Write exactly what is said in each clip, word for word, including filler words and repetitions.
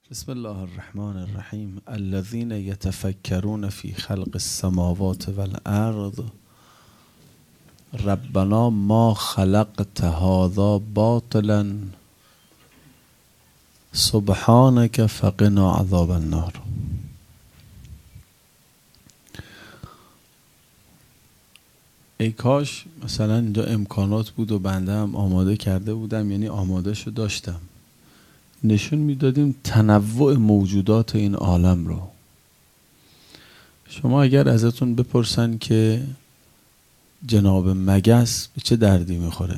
بسم الله الرحمن الرحیم. الذين يتفكرون في خلق السماوات والارض ربنا ما خلقت هذا باطلا سبحانك فقنا عذاب النار. ای کاش مثلا اینجا امکانات بود و بنده هم آماده کرده بودم، یعنی آماده شو داشتم، نشون میدادیم تنوع موجودات این عالم رو. شما اگر ازتون بپرسن که جناب مگس به چه دردی میخوره،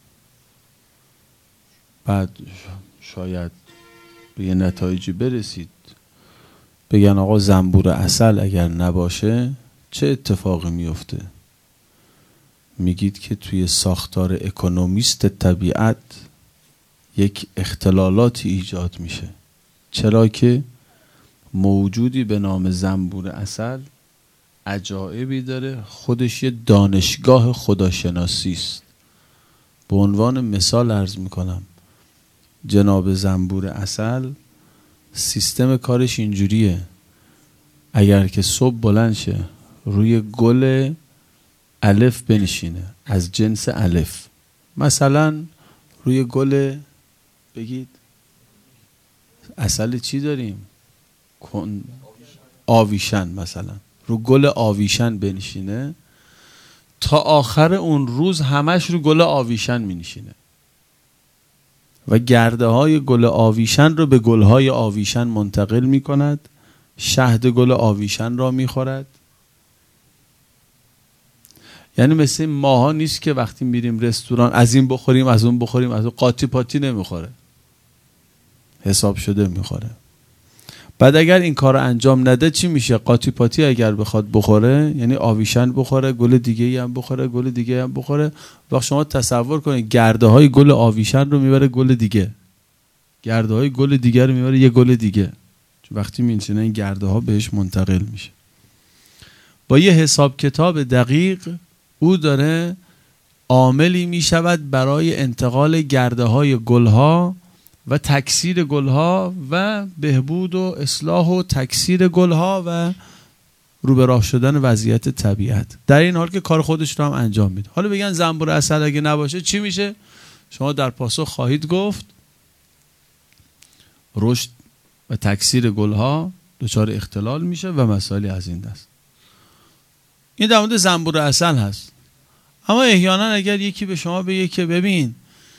بعد شاید به یه نتایجی برسید بگن آقا زنبور عسل اگر نباشه چه اتفاقی میفته؟ میگید که توی ساختار اکونومیست طبیعت یک اختلالاتی ایجاد میشه. چرا که موجودی به نام زنبور عسل عجایبی داره، خودش یه دانشگاه خداشناسی است. به عنوان مثال عرض میکنم، جناب زنبور عسل سیستم کارش اینجوریه: اگر که صبح بلند شه روی گل الف بنشینه از جنس الف، مثلا روی گل بگید عسل چی داریم؟ آویشن، مثلا رو گل آویشن بنشینه، تا آخر اون روز همش رو گل آویشن می نشینه و گرده های گل آویشن رو به گل های آویشن منتقل می کند، شهد گل آویشن را می خورد. یعنی مثل ماها نیست که وقتی میریم رستوران از این بخوریم از اون بخوریم از اون، قاطی پاتی نمیخوره، حساب شده میخوره. بعد اگر این کار رو انجام نده چی میشه؟ قاطی پاتی اگر بخواد بخوره، یعنی آویشن بخوره، گل دیگه هم بخوره، گل دیگه هم بخوره. وقت شما تصور کنید گرده های گل آویشن رو میبره گل دیگه، گرده های گل دیگه رو میبره یه گل دیگه، چون وقتی میشینه این گرده ها بهش منتقل میشه. با یه حساب کتاب دقیق او داره عاملی می شود برای انتقال گرده های گل ها و تکثیر گل ها و بهبود و اصلاح و تکثیر گل ها و رو به راه شدن وضعیت طبیعت، در این حال که کار خودش رو هم انجام میده. حالا بگن زنبور عسل اگه نباشه چی میشه؟ شما در پاسخ خواهید گفت رشد و تکثیر گل ها دچار اختلال میشه و مسائلی از این دست. این در مورد زنبور عسل هست. اما احیانا اگر یکی به شما بگه که ببین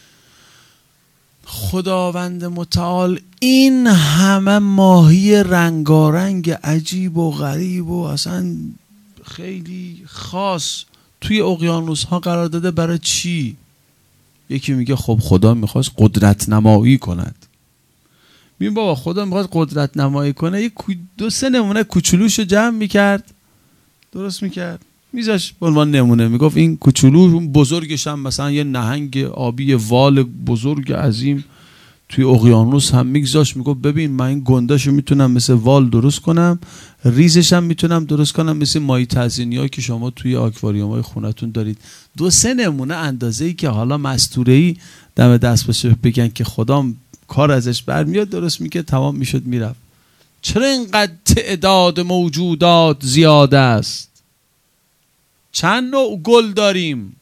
خداوند متعال این همه ماهی رنگارنگ عجیب و غریب و اصلا خیلی خاص توی اقیانوس ها قرار داده، برای چی؟ یکی میگه خب خدا میخواست قدرت نمایی کند. ببین بابا، خدا میخواست قدرت نمایی کنه، یک دو سه نمونه کوچولوشو جمع میکرد، درست میکرد، میذاش به عنوان نمونه، میگفت این کوچولو، بزرگش هم مثلا یه نهنگ آبی وال بزرگ عظیم توی اقیانوس هم میگذاش، میگفت ببین من این گنداشو میتونم مثل وال درست کنم، ریزش هم میتونم درست کنم مثل ماهی تزیینی که شما توی آکواریوم های خونتون دارید. دو سه نمونه اندازه‌ای که حالا مستوره‌ای دم دست باشه بگن که خدا کار ازش برمیاد، درست میگه، تمام میشد میرفت. چرا اینقدر تعداد موجودات زیاد است؟ چند نوع گل داریم،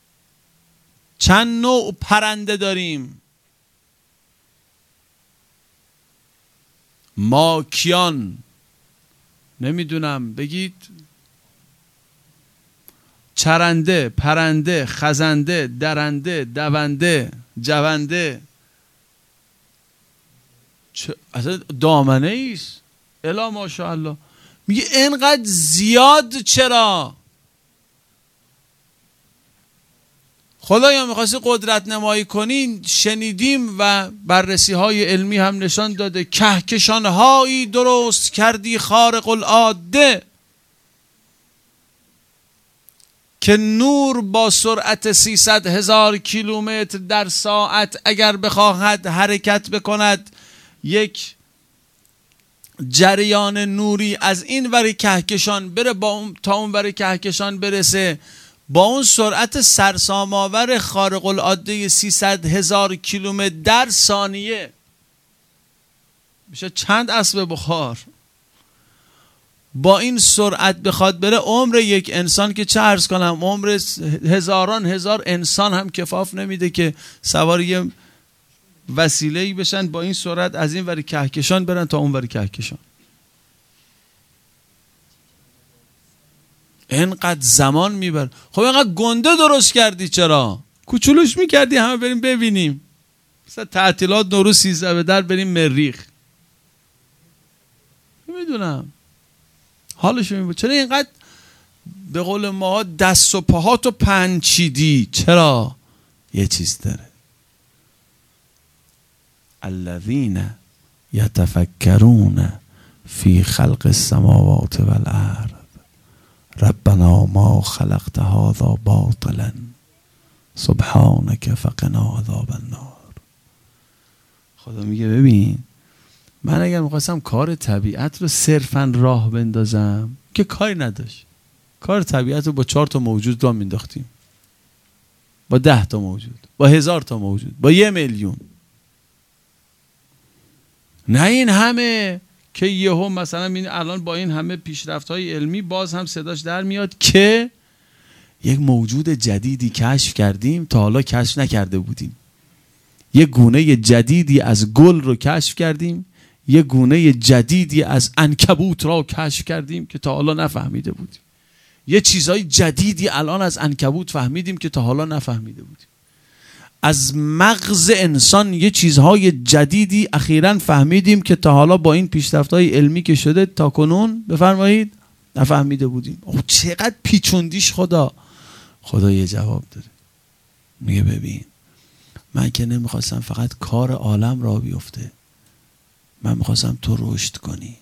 چند نوع پرنده داریم، ماکیان، نمیدونم بگید چرنده، پرنده، خزنده، درنده، دونده، جونده، اصلا دامنه ایست. الا ماشاءالله. میگه اینقدر زیاد چرا؟ خدایا میخواستی قدرت نمایی کنین، شنیدیم و بررسی های علمی هم نشان داده کهکشان هایی درست کردی خارق العاده که نور با سرعت سیصد هزار کیلومتر در ساعت اگر بخواهد حرکت بکند، یک جریان نوری از این ور کهکشان بره با اون تا اون ور کهکشان برسه، با اون سرعت سرسام‌آور خارق العاده سیصد هزار کیلومتر در ثانیه میشه چند اسب بخار. با این سرعت بخواد بره عمر یک انسان که چه عرض کنم، عمر هزاران هزار انسان هم کفاف نمیده که سوار یه وسیله‌ای بشن با این سرعت از این وری کهکشان برن تا اون وری کهکشان. اینقدر زمان میبر. خب اینقدر گنده درست کردی، چرا کوچولوش میکردی همه بریم ببینیم؟ مثلا تعطیلات نوروز سیزده به در بریم مریخ. میدونم حالش میبود. چرا اینقدر به قول ما دست و پاهاتو پنچیدی؟ چرا؟ یه چیز داره. الذین یتفکرون فی خلق السماوات والارض ربنا ما خلقت هذا باطلا سبحانك فقنا عذاب النار. خدا میگه ببین، من اگر میخواستم کار طبیعت رو صرفا راه بندازم که کاری نداشت، کار طبیعت رو با چهار تا موجود راه مینداختیم، با ده تا موجود، با هزار تا موجود، با یه میلیون. نه این همه که یهو مثلا این الان با این همه پیشرفت‌های علمی باز هم صداش در میاد که یک موجود جدیدی کشف کردیم تا حالا کشف نکرده بودیم. یک گونه جدیدی از گل رو کشف کردیم، یک گونه جدیدی از عنکبوت را کشف کردیم که تا حالا نفهمیده بودیم. یه چیزای جدیدی الان از عنکبوت فهمیدیم که تا حالا نفهمیده بودیم. از مغز انسان یه چیزهای جدیدی اخیراً فهمیدیم که تا حالا با این پیشرفت‌های علمی که شده تا کنون بفرمایید نفهمیده بودیم. اوه چقدر پیچوندیش خدا. خدا یه جواب داره، میگه ببین من که نمیخواستم فقط کار عالم را بیفته، من میخواستم تو رشد کنی،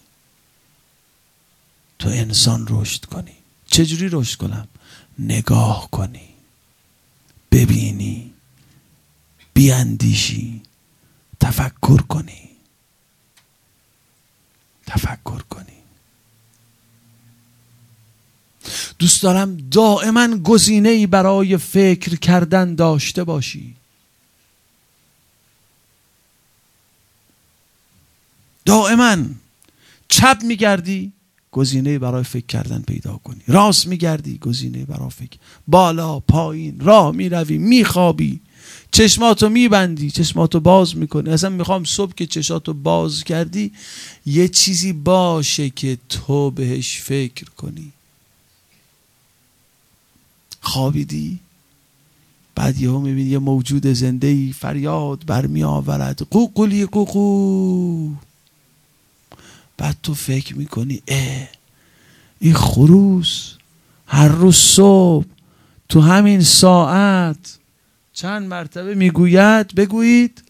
تو انسان رشد کنی. چجوری رشد کنم؟ نگاه کنی، ببینی، بیاندیشی، تفکر کنی، تفکر کنی. دوست دارم دائما گزینه‌ای برای فکر کردن داشته باشی. دائما چپ میگردی گزینه‌ای برای فکر کردن پیدا کنی، راست میگردی گزینه‌ای برای فکر، بالا پایین راه میروی، میخوابی چشماتو میبندی چشماتو باز میکنی. اصلا میخوام صبح که چشاتو باز کردی یه چیزی باشه که تو بهش فکر کنی. خوابیدی بعد یهو میبینی یه موجود زنده‌ای فریاد برمی آورد قوقلی قوقو. بعد تو فکر میکنی اه این خروس هر روز صبح تو همین ساعت چند مرتبه میگوید بگویید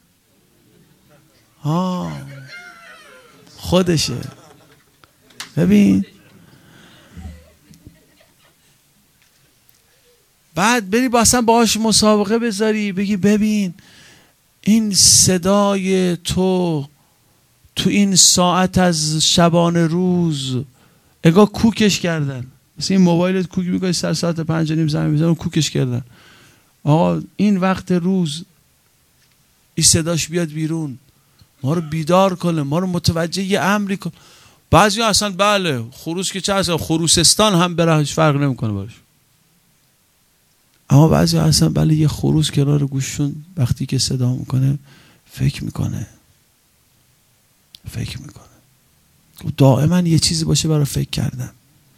ها خودشه. ببین بعد بری با اصلا باهاش مسابقه بذاری، بگی ببین این صدای تو تو این ساعت از شبانه روز اگه کوکش کردن، مثل این موبایلت کوک میکنی سر ساعت پنج و نیم زمین میزنن کوکش کردن. آقا این وقت روز این صداش بیاد بیرون، ما رو بیدار کنه، ما رو متوجه یه امری کنه. بعضی اصلا بله خروس که چه اصلا خروسستان هم برهش فرق نمیکنه باش، اما بعضی اصلا بله یه خروس کنار گوششون وقتی که صدا میکنه فکر میکنه فکر میکنه. دائما یه چیزی باشه برای فکر کردن.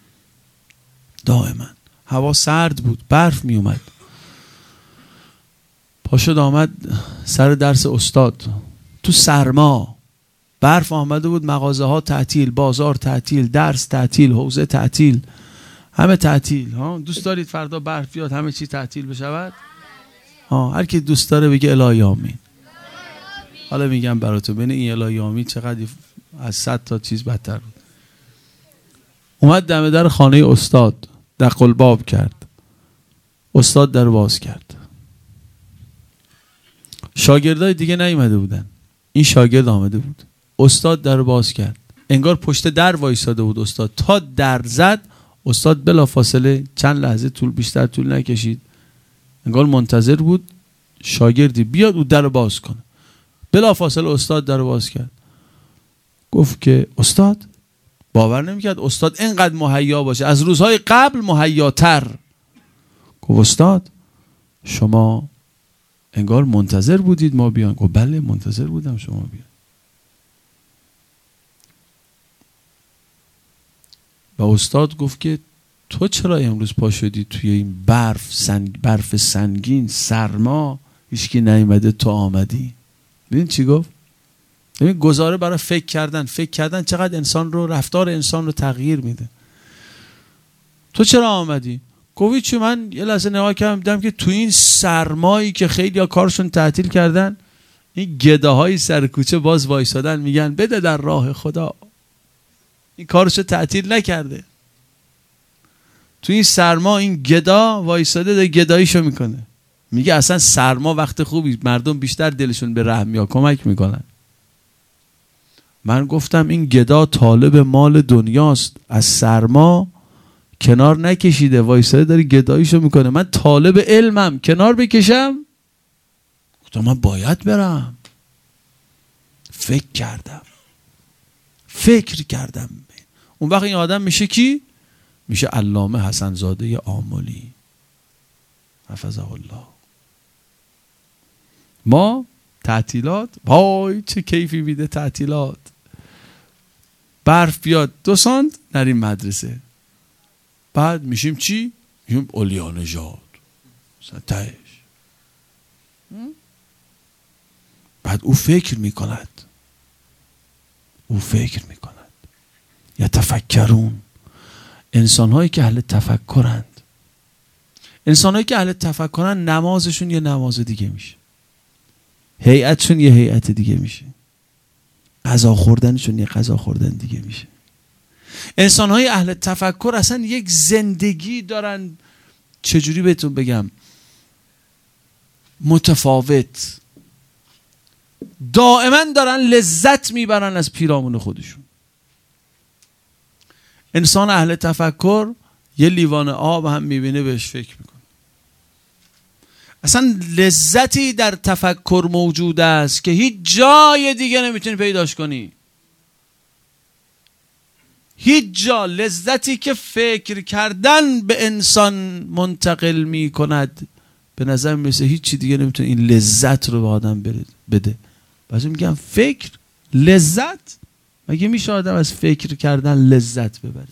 دائما هوا سرد بود، برف میومد، پاشد آمد سر درس استاد تو سرما، برف آمده بود، مغازه ها تعطیل، بازار تعطیل، درس تعطیل، حوزه تعطیل، همه تعطیل. ها دوست دارید فردا برف بیاد همه چی تعطیل بشود؟ ها هر کی دوست داره بگه الهی آمین. حالا میگم براتون بین این الهی آمین چقدر از صد تا چیز بدتر بود. اومد دم در خانه استاد دق الباب کرد، استاد در باز کرد، شاگردای دیگه نیومده بودن، این شاگرد آمده بود. استاد در باز کرد، انگار پشت در وایساده بود استاد. تا در زد استاد بلا فاصله چند لحظه طول بیشتر طول نکشید، انگار منتظر بود شاگردی بیاد و در باز کنه. بلا فاصله استاد در باز کرد. گفت که استاد، باور نمیکرد استاد اینقدر مهیا باشه، از روزهای قبل مهیاتر. گفت استاد شما انگار منتظر بودید ما بیان. گفت بله منتظر بودم شما بیان. و استاد گفت که تو چرا امروز پا شدی توی این برف سنگ برف سنگین سرما، هیچکی نیومده تو آمدی؟ ببین چی گفت؟ ببین گزاره برای فکر کردن. فکر کردن چقدر انسان رو، رفتار انسان رو تغییر میده. تو چرا آمدی؟ گفت چی؟ من یه لحظه نگاه کردم دیدم که تو این سرمایی که خیلی ها کارشون تعطیل کردن، این گداهای سر کوچه باز وایسادن میگن بده در راه خدا. این کارشو تعطیل نکرده. تو این سرما این گدا وایساده ده گداییشو میکنه. میگه اصلا سرما وقت خوبی، مردم بیشتر دلشون به رحم یا کمک میکنن. من گفتم این گدا طالب مال دنیاست، از سرما کنار نکشیده وایساده داره گداییشو میکنه. من طالب علمم، کنار بکشم؟ گفتم من باید برم. فکر کردم فکر کردم اون وقت این آدم میشه کی؟ میشه علامه حسن زاده آملی حفظه الله. ما تعطیلات، وای چه کیفی میده تعطیلات. برف بیاد دو سانت نریم مدرسه، بعد میشیم چی؟ میشیم اولیا نژاد ستش. بعد او فکر میکند او فکر میکند یتفکرون. انسان هایی که اهل تفکرند، انسان هایی که اهل تفکرند، نمازشون یه نماز دیگه میشه، هیئتشون یه هیئت دیگه میشه، غذا خوردنشون یه غذا خوردن دیگه میشه. انسان های اهل تفکر اصلا یک زندگی دارن، چجوری بهتون بگم، متفاوت. دائما دارن لذت میبرن از پیرامون خودشون. انسان اهل تفکر یه لیوان آب هم میبینه بهش فکر میکنه. اصلا لذتی در تفکر موجود است که هیچ جای دیگه نمیتونی پیداش کنی. هیچ جا لذتی که فکر کردن به انسان منتقل میکند، به نظر میرسه هیچ چی دیگه نمیتونه این لذت رو به آدم بده. بعضی میگن فکر لذت؟ مگه میشه آدم از فکر کردن لذت ببره؟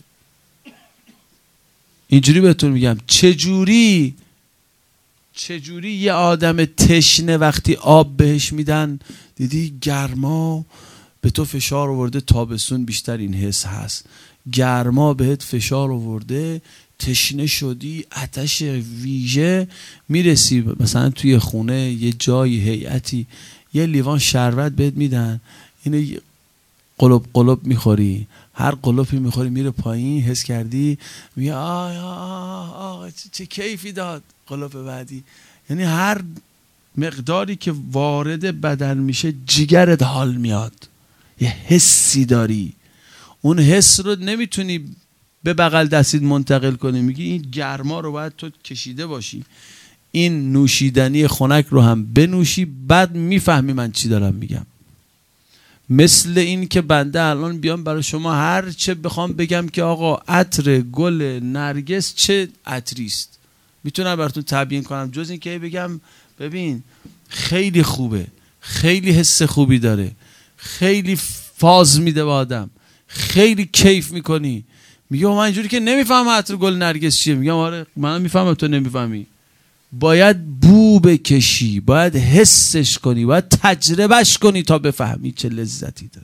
اینجوری بهتون میگم چجوری چجوری یه آدم تشنه وقتی آب بهش میدن، دیدی گرما به تو فشار آورده، تابستون بیشتر این حس هست، گرما بهت فشار آورده، تشنه شدی، آتش ویژه، میرسی مثلا توی خونه یه جایی هیئتی یه لیوان شربت بهت میدن، اینو قلب قلب میخوری، هر قلبی میخوری میره پایین، حس کردی میگه آه آه آه چه, چه کیفی داد قلب بعدی. یعنی هر مقداری که وارد بدن میشه جگرت حال میاد، یه حسی داری، اون حس رو نمیتونی به بغل دستید منتقل کنی. میگی این گرما رو باید تو کشیده باشی، این نوشیدنی خنک رو هم بنوشی، بعد میفهمی من چی دارم میگم. مثل این که بنده الان بیام برای شما هر چه بخوام بگم که آقا عطر گل نرگس چه عطری است، میتونم براتون تبیین کنم، جز این که بگم ببین خیلی خوبه، خیلی حس خوبی داره، خیلی فاز میده به آدم، خیلی کیف میکنی. میگه من اینجوری که نمیفهمم عطر گل نرگس چیه. میگم آره من میفهمم تو نمیفهمی. باید بو بکشی، باید حسش کنی، باید تجربهش کنی تا بفهمی چه لذتی داره.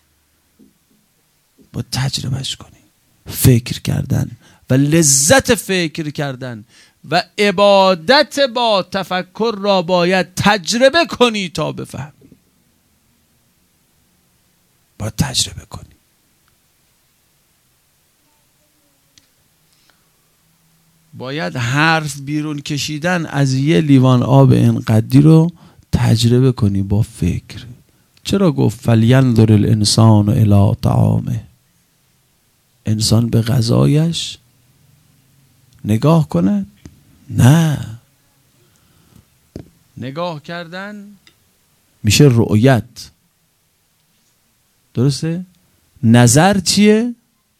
باید تجربهش کنی. فکر کردن و لذت فکر کردن و عبادت با تفکر را باید تجربه کنی تا بفهمی. باید تجربه کنی. باید حرف بیرون کشیدن از یه لیوان آب اینقدری رو تجربه کنی با فکر. چرا گفت فلینظر الانسان الی طعامه؟ انسان به غذایش نگاه کنه؟ نه، نگاه کردن میشه رؤیت. درسته؟ نظر چیه؟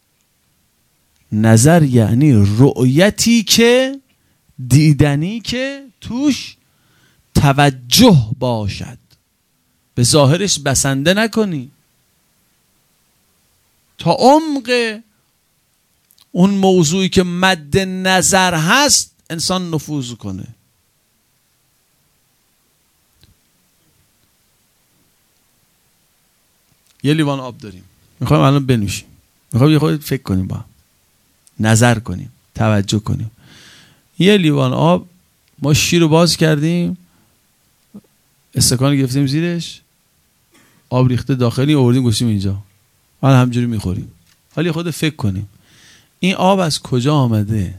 نظر یعنی رؤیتی که دیدنی که توش توجه باشد، به ظاهرش بسنده نکنی، تا عمق اون موضوعی که مد نظر هست انسان نفوذ کنه. یه لیوان آب داریم، میخوایم الان بنوشیم، میخوایم یه خورده فکر کنیم، با نظر کنیم، توجه کنیم. یه لیوان آب، ما شیر رو باز کردیم، استکان گرفتیم زیرش، آب ریخته داخلی، آوردیم گوشیم اینجا، حالا همجوری میخوریم. حالا خود فکر کنیم این آب از کجا آمده،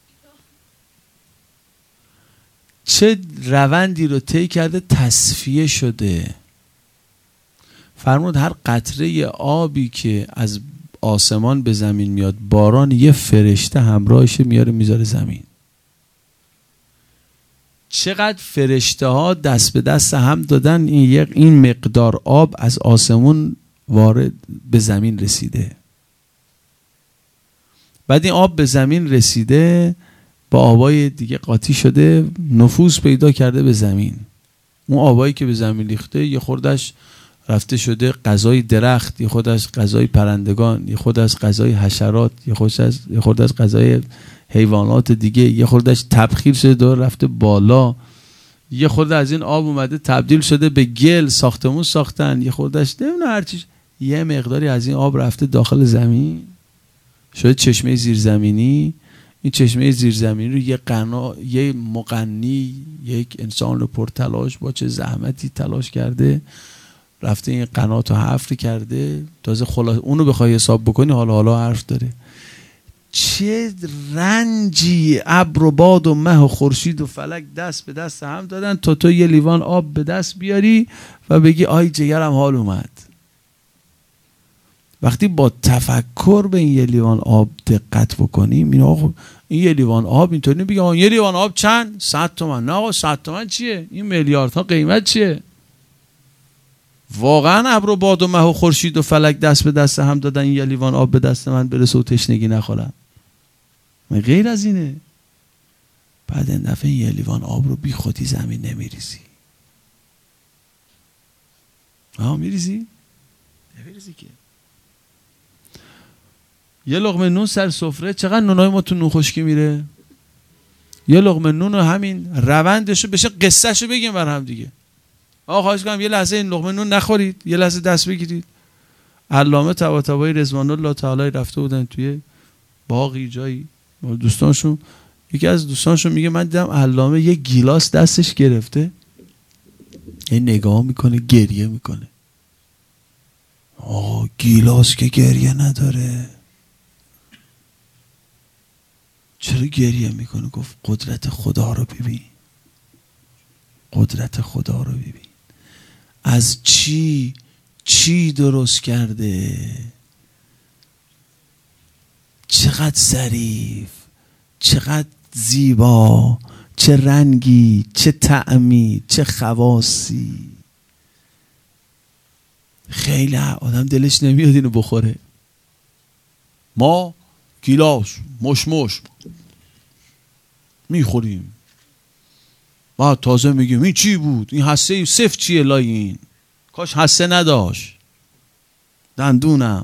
چه روندی رو طی کرده، تصفیه شده. فرمود هر قطره آبی که از آسمان به زمین میاد، باران، یه فرشته همراهش میاره میذاره زمین. چقدر فرشته ها دست به دست هم دادن این یک این مقدار آب از آسمون وارد به زمین رسیده. بعد این آب به زمین رسیده، با آبای دیگه قاطی شده، نفوذ پیدا کرده به زمین. اون آبایی که به زمین ریخته یه خوردش رفته شده غذای درخت، یه خود از غذای پرندگان، یه خود از غذای حشرات، یه خود از یه خود از غذای حیوانات دیگه، یه خوردش تبخیر شده دور رفته بالا، یه خورده از این آب اومده تبدیل شده به گل، ساختمون ساختن، یه خوردش نمیدونم هر چیز، یه مقداری از این آب رفته داخل زمین شده چشمه زیرزمینی. این چشمه زیرزمینی رو یه قنا یه مغنی، یک انسان پرتلاش با چه زحمتی تلاش کرده، رفته این قناتو حفر کرده. تازه خلاص اونو بخوای حساب بکنی حالا حالا حرف داره. چه رنجی ابر و باد و مه و خورشید و فلک دست به دست هم دادن تا تو یه لیوان آب به دست بیاری و بگی آی جگرم حال اومد. وقتی با تفکر به این یه لیوان آب دقت بکنیم، این آقا این یه لیوان آب اینطوری بگیم آقا یه لیوان آب چند؟ صد تومن. نه آقا صد تومن چیه؟ این میلیاردها قیمت چیه؟ واقعا ابر و باد و مه و خورشید و فلک دست به دست هم دادن این یه لیوان آب به دست من برسه و تشنگی نخورم؟ من غیر از اینه. بعد این دفعه این یه لیوان آب رو بی خودی زمین نمیریزی. آها میریزی؟ نمیریزی که. یه لقمه نون سر سفره، چقدر نونای ما تو نون خشکی میره؟ یه لقمه نون رو همین روندشو بشه قصهشو بگیم بر هم دیگه. آقا خواهش کنم یه لحظه این لقمه نون نخورید، یه لحظه دست بگیرید. علامه طباطبایی رضوان الله تعالی رفته بودن توی باقی جایی، دوستانشون، یکی از دوستانشون میگه من دیدم علامه یه گیلاس دستش گرفته، یه نگاه میکنه گریه میکنه. آه گیلاس که گریه نداره، چرا گریه میکنه؟ گفت قدرت خدا رو ببین، قدرت خدا رو ببین، از چی چی درست کرده، چقدر ظریف، چقدر زیبا، چه رنگی، چه طعمی، چه خواصی. خیلی آدم دلش نمیاد اینو بخوره. ما گیلاس مش مش میخوریم، بعد تازه میگیم این چی بود؟ این حسه صفر چیه لای این؟ کاش حسه نداشت. دندونم.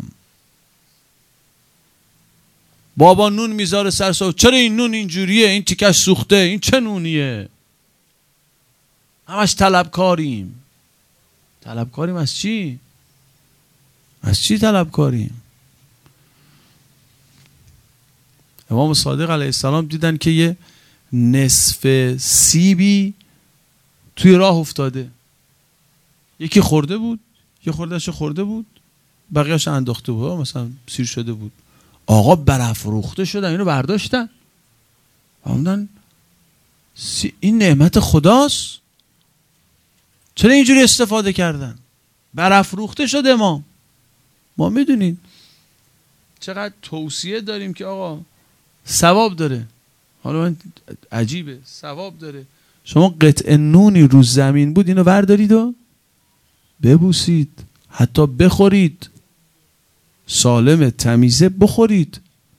بابا نون میذاره سر سفره، چرا این نون اینجوریه؟ این تیکش سوخته، این چه نونیه؟ همش طلبکاریم. طلبکاریم از چی؟ از چی طلبکاریم؟ امام صادق علیه السلام دیدن که یه نصف سیبی توی راه افتاده، یکی خورده بود، یه خوردهشو خورده بود، بقیهش انداخته بود، مثلا سیر شده بود. آقا برافروخته شدن، اینو برداشتن هموندن سی... این نعمت خداست، چرا اینجوری استفاده کردن؟ برافروخته شد امام. ما میدونید چقدر توصیه داریم که آقا ثواب داره. حالا من عجیبه، ثواب داره. شما قطعه نونی رو زمین بود، اینو بردارید و ببوسید، حتی بخورید. سالم تمیزه بخورید،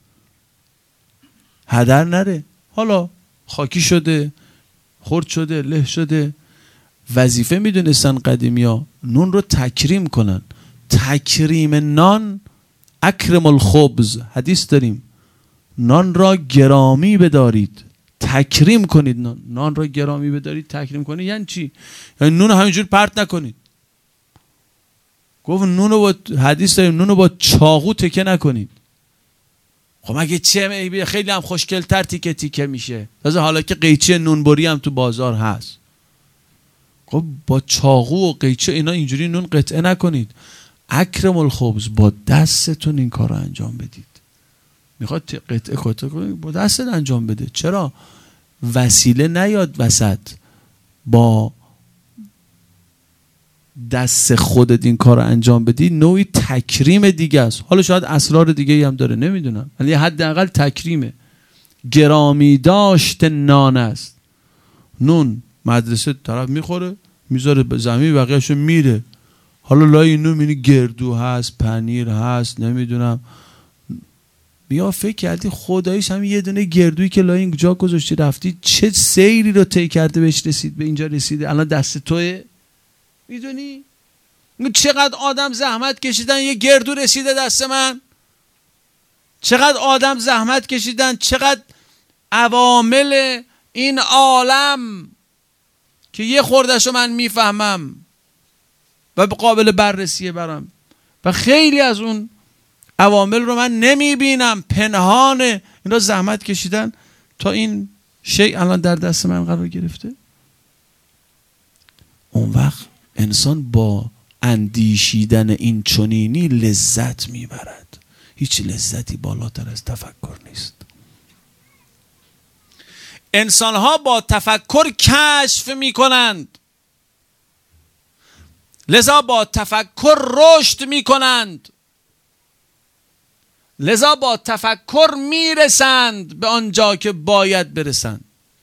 هدر نره. حالا خاکی شده، خرد شده، له شده. وظیفه میدونستن قدیمی ها نون رو تکریم کنن. تکریم نان اکرم الخبز، حدیث داریم نان را گرامی بدارید، تکریم کنید. نان نان را گرامی بدارید، تکریم کنید یعنی چی؟ یعنی نون همینجور پرت نکنید. گفت نون رو با حدیث داریم نون رو با چاقو تکه نکنید. خب مگه چه؟ خیلی هم خوشگل‌تر تیکه تیکه میشه. تازه حالا که قیچی نونبری هم تو بازار هست. خب با چاقو و قیچه اینا اینجوری نون قطعه نکنید. اکرم الخبز، با دستتون این کار رو انجام بدید. میخواد قطعه قطعه کنید، با دستت انجام بده. چرا؟ وسیله نیاد وسط. با دست خودت این کار رو انجام بدی نوعی تکریم دیگه است. حالا شاید اسرار دیگه هم داره، نمیدونم، ولی حداقل تکریمه. گرامی داشت نان است. نون مدرسه طرف میخوره میذاره به زمین، بقیه‌شو میره. حالا لای نون میبینی گردو هست، پنیر هست، نمیدونم. بیا فکر کردی خداییش هم یه دونه گردویی که لای اینجا گذاشتی رفتی چه سیری رو طی کرده بهش رسید، به اینجا رسیده، الان دست توئه. میدونی چقدر آدم زحمت کشیدن یه گردو رسیده دست من؟ چقدر آدم زحمت کشیدن، چقدر عوامل این عالم که یه خوردهشو من میفهمم و قابل بررسیه برام، و خیلی از اون عوامل رو من نمیبینم، پنهانه. این رو زحمت کشیدن تا این شیء الان در دست من قرار گرفته. اون وقت انسان با اندیشیدن این چنینی لذت میبرد. هیچ لذتی بالاتر از تفکر نیست. انسان ها با تفکر کشف میکنند، لذا با تفکر رشد میکنند، لذا با تفکر میرسند به آنجا که باید برسند.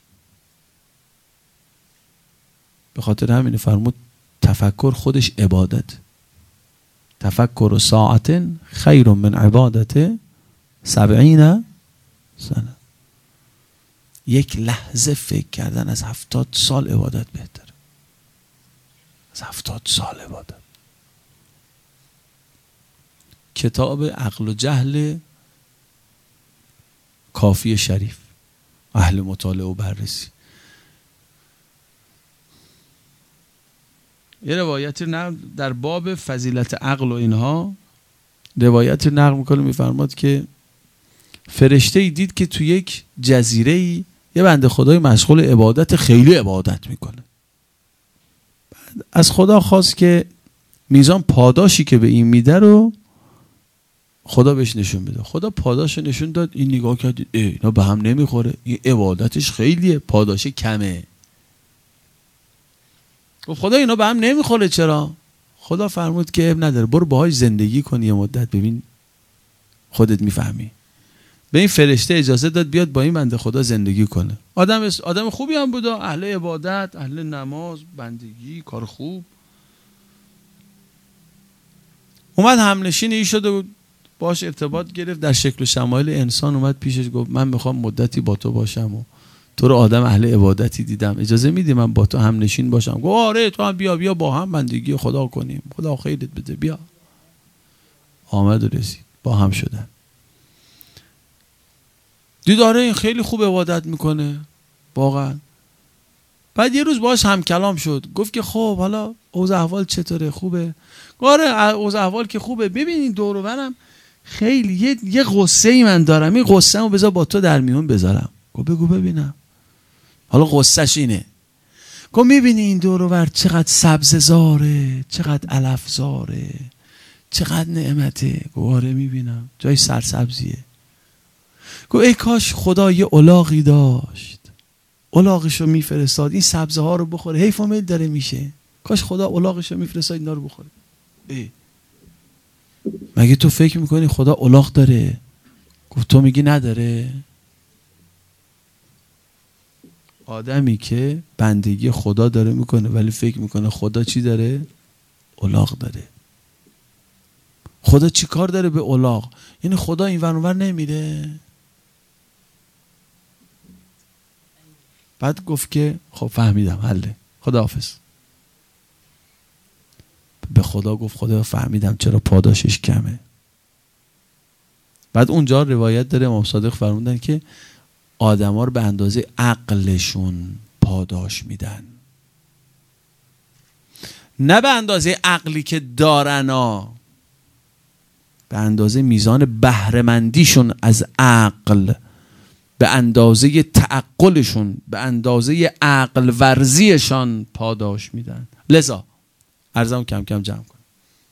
به خاطر همین فرمود تفکر خودش عبادت. تفکر ساعت خیر من عبادت سبعین سنه. یک لحظه فکر کردن از هفتاد سال عبادت بهتر. از هفتاد سال عبادت. کتاب عقل و جهل کافی شریف، اهل مطالعه و بررسی. یه روایتی نقل در باب فضیلت عقل و اینها، روایتی نقل میکنه، میفرماد که فرشته ای دید که تو یک جزیره ای یه بنده خدای مشغول عبادت، خیلی عبادت میکنه. از خدا خواست که میزان پاداشی که به این میده رو خدا بهش نشون بده. خدا پاداش نشون داد. این نگاه کرد اینا به هم نمیخوره، این عبادتش خیلیه، پاداش کمه. گفت خدا اینا به هم نمیخوره چرا؟ خدا فرمود که اب نداره، برو باهاش زندگی کن یه مدت، ببین خودت میفهمی. به این فرشته اجازه داد بیاد با این بنده خدا زندگی کنه. آدم آدم خوبی هم بود، اهل عبادت، اهل نماز، بندگی، کار خوب. اومد همنشین ای شده بود، باش ارتباط گرفت، در شکل و شمایل انسان اومد پیشش، گفت من میخوام مدتی با تو باشم و تو رو آدم اهل عبادتی دیدم، اجازه میدی من با تو همنشین باشم؟ گفت آره تو هم بیا بیا با هم بندگی خدا کنیم، خدا خیرت بده، بیا. آمد و رسید، با هم شدن. دید آره این خیلی خوب عبادت میکنه واقعا. بعد یه روز باهاش هم کلام شد، گفت که خب حالا اوضاع احوال چطوره، خوبه؟ آره اوضاع احوال که خوبه. ببین این دور و برم خیلی یه یه غصه ای من دارم، این غصه‌مو بذار با تو در میون بذارم. گفت بگو ببینم. حالا غصهش اینه، گفت میبینی این دور و بر چقدر سبززاره، چقدر علفزاره، چقدر نعمته؟ گفت آره میبینم، جای سرسبزیه. گفت ای کاش خدا یه الاغی داشت، الاغشو میفرستاد این سبزه ها رو بخوره، حیف و میل داره میشه، کاش خدا الاغشو میفرستاد اینا رو بخوره. ای مگه تو فکر میکنی خدا الاغ داره؟ گفت تو میگی نداره. آدمی که بندگی خدا داره میکنه ولی فکر میکنه خدا چی داره؟ الاغ داره. خدا چی کار داره به الاغ؟ یعنی خدا این ور اون ور نمیره. بعد گفت که خب فهمیدم، حله، خداحافظ. به خدا گفت خدا فهمیدم چرا پاداشش کمه. بعد اونجا روایت داره امام صادق فرمودن که آدم ها رو به اندازه عقلشون پاداش میدن، نه به اندازه عقلی که دارن ها، به اندازه میزان بهره‌مندیشون از عقل، به اندازه تعقلشون، به اندازه عقل ورزیشان پاداش میدن. لذا عرضم کم کم جمع کنم.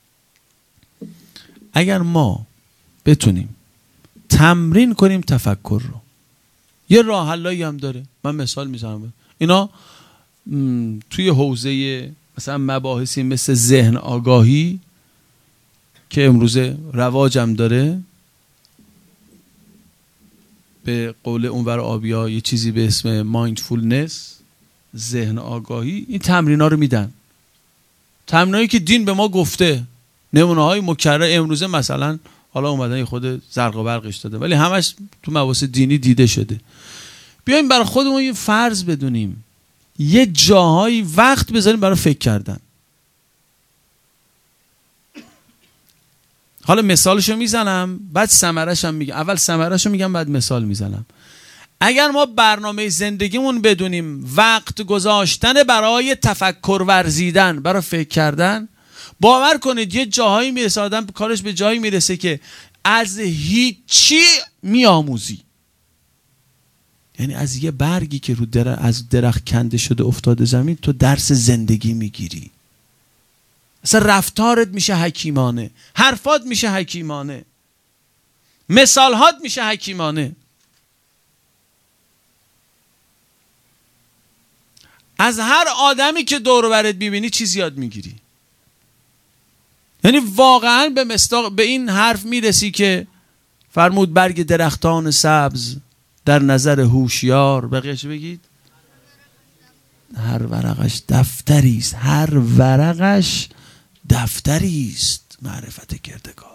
اگر ما بتونیم تمرین کنیم تفکر رو، یه راه حلایی هم داره. من مثال میزنم. اینا توی حوزه مثلا مباحثی مثل ذهن آگاهی که امروز رواجم داره، به قول اونور آبیا یه چیزی به اسم مایندفولنس، ذهن آگاهی، این تمرین‌ها رو میدن. تمرینایی که دین به ما گفته، نمونه‌های مکرر امروزه مثلا حالا اومدن خود زرق و برقش داده، ولی همش تو مباحث دینی دیده شده. بیایم برای خودمون یه فرض بدونیم، یه جاهایی وقت بذاریم برای فکر کردن. حالا مثالشو میزنم بعد ثمره‌اش هم میگم. اول ثمره‌اشو میگم بعد مثال میزنم. اگر ما برنامه زندگیمون بدونیم وقت گذاشتن برای تفکر ورزیدن، برای فکر کردن، باور کنید یه جاهایی میرسه آدم کارش به جایی میرسه که از هیچی میآموزی. یعنی از یه برگی که رو در... از درخت کنده شده افتاده زمین تو درس زندگی میگیری. اصلا رفتارت میشه حکیمانه، حرفات میشه حکیمانه، مثالهات میشه حکیمانه. از هر آدمی که دور و برت میبینی چیز یاد میگیری. یعنی واقعا به مستاق به این حرف میرسی که فرمود برگ درختان سبز در نظر هوشیار، بقیه‌اش بگید، هر ورقش دفتری است، هر ورقش دفتری است معرفت کردگار.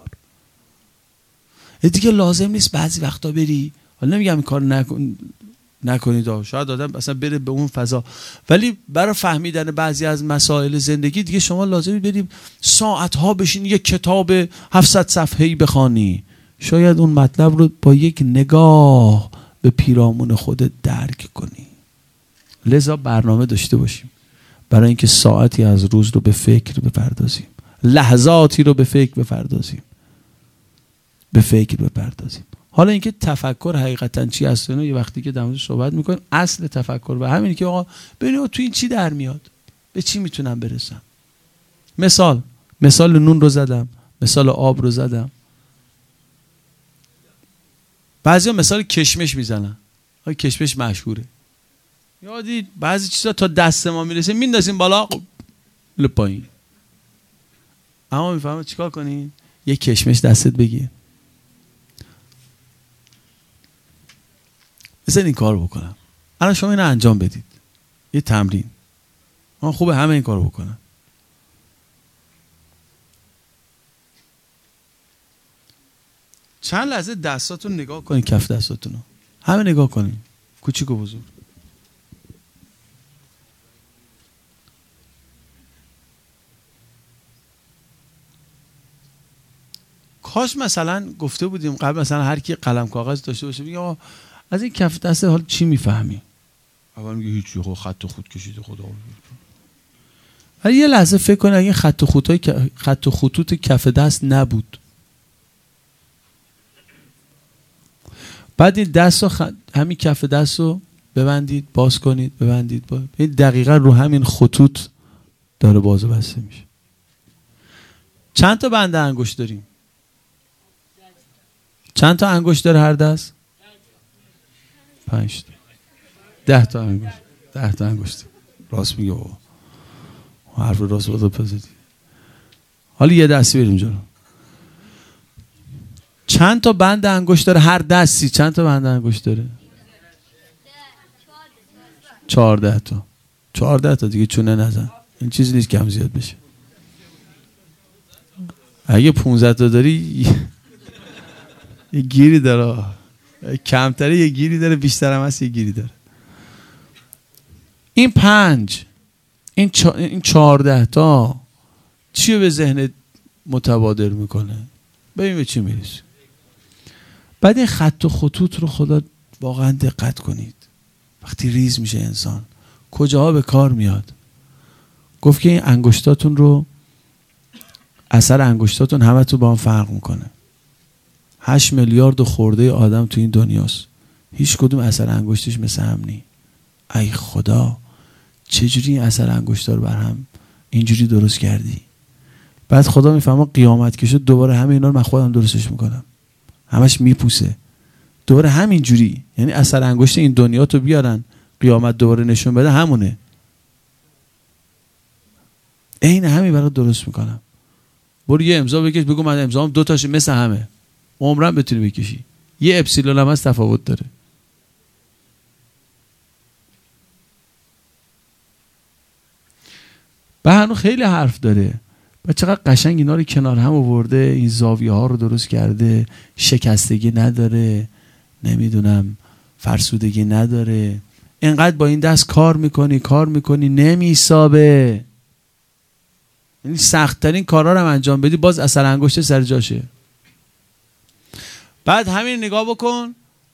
دیگه لازم نیست بعضی وقتا بری، حالا نمیگم این کار نکن نکنید، شاید آدم اصلا بره به اون فضا، ولی برای فهمیدن بعضی از مسائل زندگی دیگه شما لازمی برید ساعتها بشین یک کتاب هفتصد صفحه‌ای بخوانی، شاید اون مطلب رو با یک نگاه به پیرامون خودت درک کنی. لذا برنامه داشته باشیم برای اینکه ساعتی از روز رو به فکر بپردازیم، لحظاتی رو به فکر بپردازیم، به فکر بپردازیم. حالا اینکه تفکر حقیقتا چی هست، یه وقتی که در موردش صحبت میکنیم، اصل تفکر و همینی که آقا ببینید تو این چی در میاد، به چی میتونم برسم. مثال مثال نون رو زدم، مثال آب رو زدم، بعضیا مثال کشمش میزنن. آقا کشمش مشهوره، یادی بعضی چیزا تا دست ما میرسه میندازیم بالا ل پایین، اما میفهمید چیکار کنین؟ یه کشمش دستت بگیر. مثلا این کار بکنم الان شما اینو انجام بدید، یه تمرین. آن خوبه همه این کار بکنن. چند لحظه دستاتون نگاه کنین، کف دستاتون رو همه نگاه کنین، کوچیک و بزرگ. کاش مثلا گفته بودیم قبل، مثلا هر کی قلم کاغذ داشته باشه بگه آقا از این کف دست حال چی میفهمی؟ اول میگه هیچی، خود خط و خط کشیده خدا. ولی یه لحظه فکر کن اگه خط و خطای خط و خطوط کف دست نبود، بعد این دست رو خ... همین کف دست رو ببندید باز کنید، ببندید باز. این دقیقا رو همین خطوط داره باز و بسته میشه. چند تا بنده انگشت داریم؟ چند تا انگشت داره هر دست؟ پنج تا. ده تا انگشت. ده تا انگشت. راست میگه بابا. حرف راست بود پزدی. حالا یه دستی بریم جلو. چند تا بند انگشت داره هر دستی؟ چند تا بند انگشت داره؟ چهارده تا. چهارده تا دیگه چونه نزن. این چیزی نیست کم زیاد بشه. اگه پونزده تا داری یه گیری داره، کمتره یه گیری داره، بیشتر هم هست یه گیری داره. این پنج این چا... این چهارده تا چی به ذهنت متبادر میکنه؟ ببین به چی میرسی. بعد این خط و خطوط رو خدا واقعا دقت کنید. وقتی ریز میشه انسان کجاها به کار میاد. گفت که این انگشتاتون رو، اثر انگشتاتون همه تو با هم فرق میکنه. هشت میلیارد خورده آدم تو این دنیاست، هیچ کدوم اثر انگشتش مثل هم نی. ای خدا چجوری این اثر انگشتا رو بر هم اینجوری درست کردی؟ بعد خدا میفهمه قیامت که شد دوباره همه اینا رو من خودم درستش میکنم، همش میپوسه دوباره همین جوری. یعنی اثر انگشت این دنیا تو بیارن قیامت دوباره نشون بده همونه، عین همین برات درست میکنم. برو یه امضا بکش بگو من امضام دو تاش مثل همه، عمرم بتونی بکشی. یه اپسیلون هم از تفاوت داره. به هنو خیلی حرف داره و چقدر قشنگ اینا رو کنار هم آورده، این زاویه ها رو درست کرده، شکستگی نداره، نمیدونم فرسودگی نداره. اینقدر با این دست کار میکنی کار میکنی نمیسابه، یعنی سخت‌ترین کارا رو هم انجام بدی باز اثر انگشت سر جاشه. بعد همین نگاه بکن،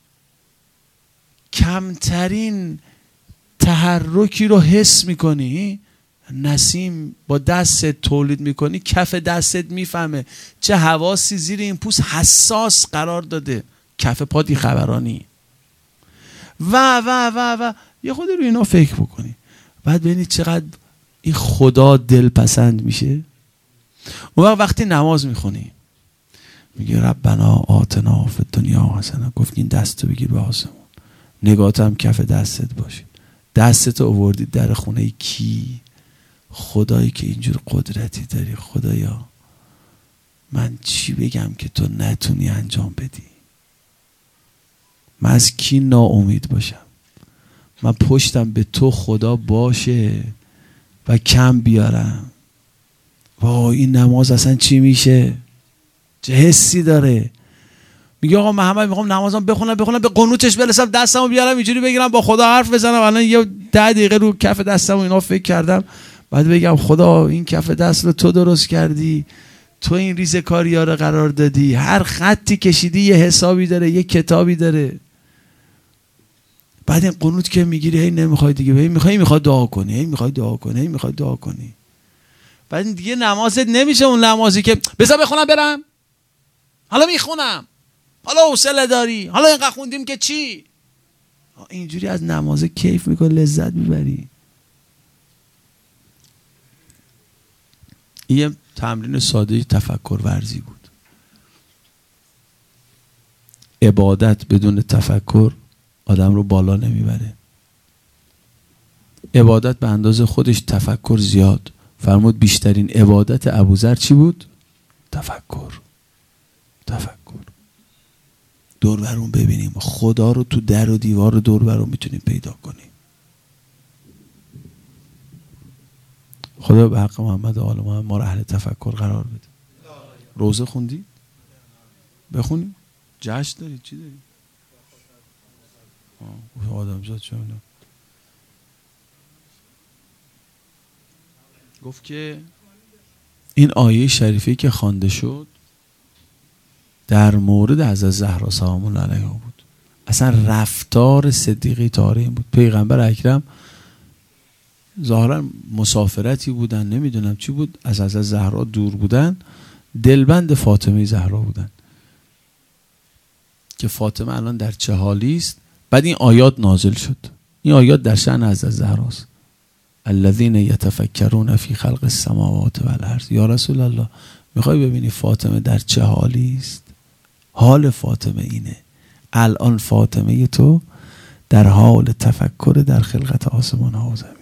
کمترین تحرکی رو حس میکنی، نسیم با دستت تولید میکنی، کف دستت میفهمه چه حواسی زیر این پوست حساس قرار داده، کف پادی خبرانی و و و و یه خود رو اینا فکر بکنی. بعد ببینید چقدر این خدا دلپسند میشه. اون وقت وقتی نماز میخونی میگه ربنا آتنا فی الدنیا حسنه، گفت این دستو بگیر به آسمون، نگاهت هم کف دستت باشه، دستتو آوردی در خونه کی؟ خدایی که اینجور قدرتی داری. خدایا من چی بگم که تو نتونی انجام بدی؟ من از کی ناامید باشم؟ من پشتم به تو خدا باشه و کم بیارم. وای این نماز اصلا چی میشه؟ چه حسی داره؟ میگه آقا محمد میخوام نمازم بخونم بخونم به قنوتش برسم، دستمو بیارم اینجوری بگیرم با خدا حرف بزنم. الان یه ده دقیقه رو کف دستم اینا فکر کردم، بعد بگم خدا این کف دست رو تو درست کردی، تو این ریزه کاریا رو قرار دادی، هر خطی کشیدی یه حسابی داره، یه کتابی داره. بعد این قنوت که میگیری هی نمیخوای دیگه، هی میخوای میخوای دعا کنی، هی میخوای دعا کنی، هی میخوای دعا کنی. بعد دیگه نمازت نمیشه اون نمازی که بذار بخونم برم، حالا میخونم، حالا حوصله داری، حالا اینقدر خوندیم که چی؟ اینجوری از نماز کیف میکنی، لذت میبری. این یه تمرین ساده تفکر ورزی بود. عبادت بدون تفکر آدم رو بالا نمیبره. عبادت به اندازه خودش، تفکر زیاد. فرمود بیشترین عبادت ابوذر چی بود؟ تفکر. تفکر. دور برون ببینیم خدا رو تو در و دیوار دور برون میتونیم پیدا کنیم. خدا به حق محمد و آل محمد ما رو اهل تفکر قرار بده. روزه خوندی؟ بخونیم. جشن داری؟ چی داری؟ آدمزاد چه میدونم. گفت که این آیه شریفی که خوانده شد در مورد حضرت زهرا سلام الله علیها بود. اصلا رفتار صدیقه طاهره این بود. پیغمبر اکرم ظاهرا مسافرتی بودن، نمیدونم چی بود، از حضرت زهرا دور بودن، دلبند فاطمه زهرا بودن که فاطمه الان در چه حالی است. بعد این آیات نازل شد. این آیات در شأن حضرت زهراست. الذین یتفکرون فی خلق السماوات والارض. یا رسول الله میخوای ببینی فاطمه در چه حالی است؟ حال فاطمه اینه. الان فاطمه تو در حال تفکر در خلقت آسمان ها و زمین.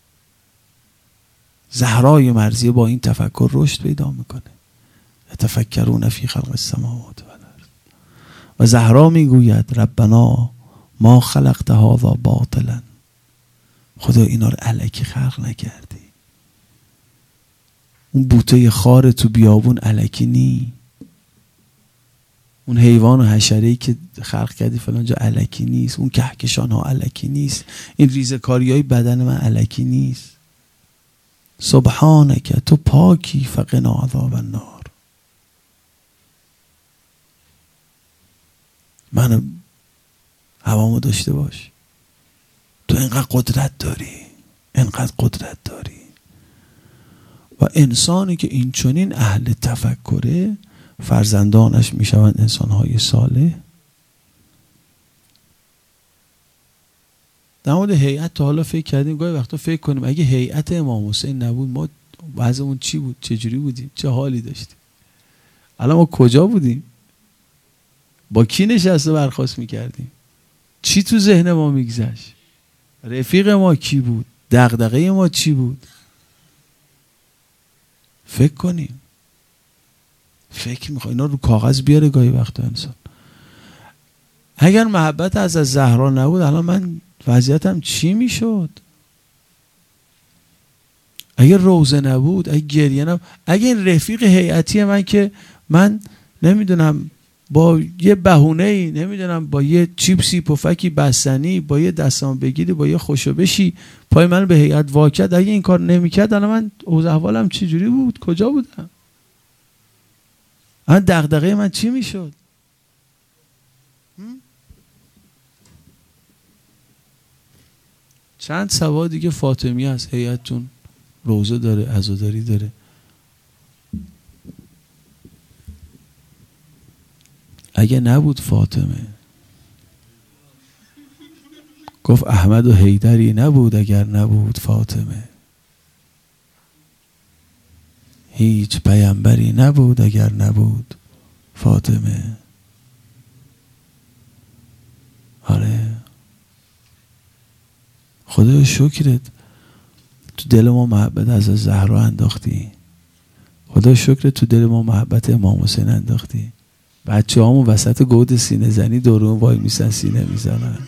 زهرای مرضیه با این تفکر رشد پیدا میکنه. یتفکرون فی خلق السماوات والارض. و زهرا میگوید ربنا ما خلقت هذا باطلا. خدا اینا رو الکی خلق نکردی. اون بوته خار تو بیابون الکی نی، اون حیوان و حشره‌ای که خلق کردی فلان جا الکی نیست، اون کهکشان ها الکی نیست، این ریزکاری های بدن من الکی نیست. سبحانک، تو پاکی، فقنا عذاب النار. من هوامو داشته باش، تو اینقدر قدرت داری، اینقدر قدرت داری. و انسانی که این چنین اهل تفکره فرزندانش میشوند انسانهای صالح. در مورد هیئت تا حالا فکر کردیم؟ گاهی وقتا فکر کنیم اگه هیئت امام حسین نبود ما وضعمون چی بود؟ چجوری بودیم؟ چه حالی داشتیم؟ الان ما کجا بودیم؟ با کی نشسته برخاست میکردیم؟ چی تو ذهن ما میگذشت؟ رفیق ما کی بود؟ دغدغه ما چی بود؟ فکر کنیم. فکر میخوای اینا رو کاغذ بیاره گاهی وقتا انسان. اگر محبت از از زهرا نبود الان من وضعیتم چی میشد؟ اگر روزه نبود، اگر گریه نبود، اگر این رفیق هیئتی من که من نمیدونم با یه بهونه‌ای، نمیدونم با یه چیپسی پفکی بستنی، با یه دستام بگیری، با یه خوشوبشی پای من به هیئت واکد، اگه این کار نمیکرد الان من اوضاع احوالم چه جوری بود؟ کجا بودم؟ الان دغدغه من چی میشد؟ چند سواد دیگه فاطمی از هیئتتون روزه داره، عزاداری داره. اگه نبود فاطمه، گفت احمد و حیدری نبود اگر نبود فاطمه، هیچ پیامبری نبود اگر نبود فاطمه. آره خدا شکرت تو دل ما محبت از زهرا انداختی، خدا شکرت تو دل ما محبت امام حسین انداختی. بچه هامو وسط گود سینه زنی دورون وای میسن سینه میزنن.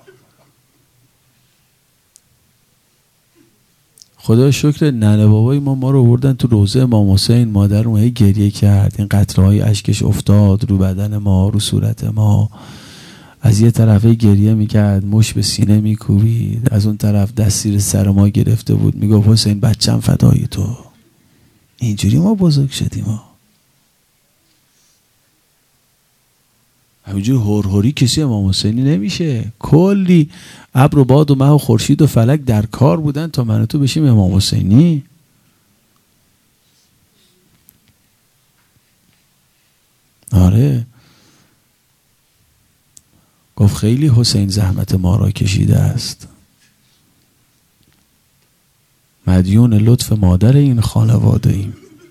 خدا شکر ننه بابای ما ما رو بردن تو روزه امام حسین. مادر اون هی گریه کرد، این قطره های اشکش افتاد رو بدن ما، رو صورت ما. از یه طرف گریه میکرد، مش به سینه میکوبید، از اون طرف دست زیر سر ما گرفته بود میگفت حسین بچم فدای تو. اینجوری ما بزرگ شدیم. ما همینجور هورهوری کسی امام حسینی نمیشه. کلی ابر و باد و مه و خورشید و فلک در کار بودن تا من و تو بشیم امام حسینی. آره گفت خیلی حسین زحمت ما را کشیده است، مدیون لطف مادر این خانواده ایم،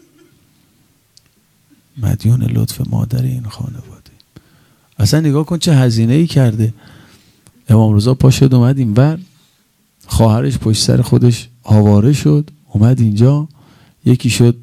مدیون لطف مادر این خانواده. اصلا نگاه کن چه هزینه ای کرده. امام رضا پا شد اومد این ور، خواهرش پشت سر خودش آواره شد اومد اینجا، یکی شد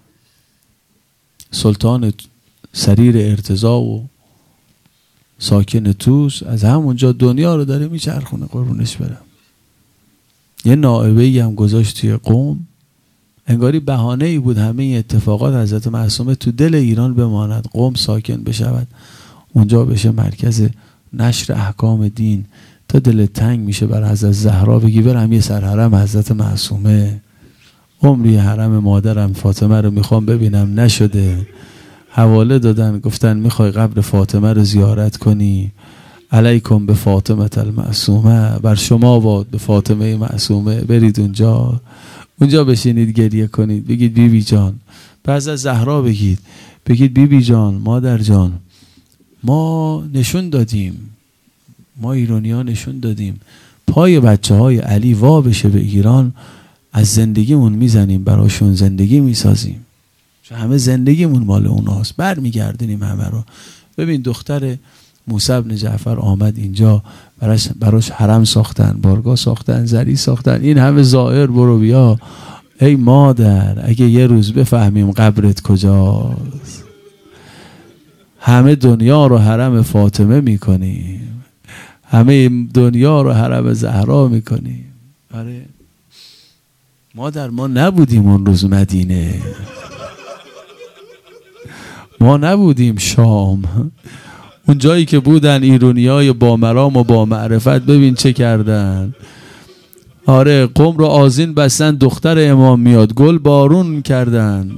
سلطان سریر ارتضا و ساکن توس، از همونجا دنیا رو داره میچرخونه قربونش برم. یه نائبه ای هم گذاشت توی قم، انگاری بهانه ای بود همه این اتفاقات حضرت معصومه تو دل ایران بماند، قم ساکن بشود، اونجا بشه مرکز نشر احکام دین. تا دل تنگ میشه بر حضرت زهرا بگی برم یه سر حرم حضرت معصومه، عمری حرم مادرم فاطمه رو میخوام ببینم نشده. حواله دادن گفتن میخوای قبر فاطمه رو زیارت کنی، علیکم به فاطمه المعصومه، بر شما باد به فاطمه معصومه، برید اونجا، اونجا بشینید گریه کنید، بگید بی بی جان، بعض از زهرا بگید، بگید بی بی جان، مادر جان، ما نشون دادیم، ما ایرانی ها نشون دادیم پای بچه های علی وا بشه به ایران، از زندگیمون میزنیم براشون، زندگی میسازیم، چون همه زندگیمون مال اوناست، بر میگردونیم همه رو. ببین دختر موسی بن جعفر آمد اینجا، براش, براش حرم ساختن، بارگاه ساختن، زری ساختن، این همه زائر برو بیا. ای مادر اگه یه روز بفهمیم قبرت کجاست، همه دنیا رو حرم فاطمه میکنیم، همه دنیا رو حرم زهرا میکنیم. آره مادر ما نبودیم اون روز مدینه، ما نبودیم شام. اون جایی که بودن ایرونیای با مرام و با معرفت، ببین چه کردن. آره قوم رو آذین بستن، دختر امام میاد گل بارون کردن.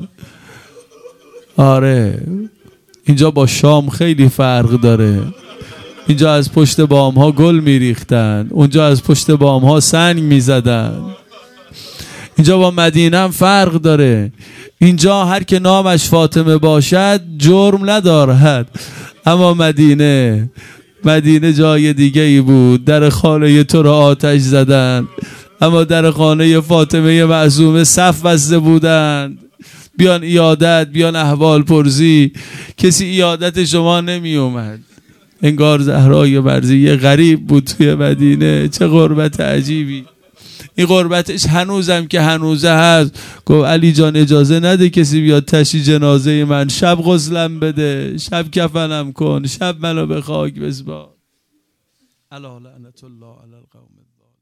آره اینجا با شام خیلی فرق داره. اینجا از پشت بام ها گل میریختن، اونجا از پشت بام ها سنگ میزدن. اینجا با مدینه هم فرق داره. اینجا هر که نامش فاطمه باشد جرم ندارد، اما مدینه مدینه جای دیگه ای بود. در خانه تو را آتش زدن، اما در خانه فاطمه معصومه صف بسته بودند. بیان ایادت، بیان احوال پرسی، کسی ایادت شما نمی اومد. انگار زهرای برزی غریب بود توی مدینه. چه غربت عجیبی. این غربتش هنوزم که هنوزه هست. گفت علی جان اجازه نده کسی بیاد تشییع جنازه من، شب غسلم بده، شب کفنم کن، شب منو به خاک بسپار. الا لعنت الله علی القوم.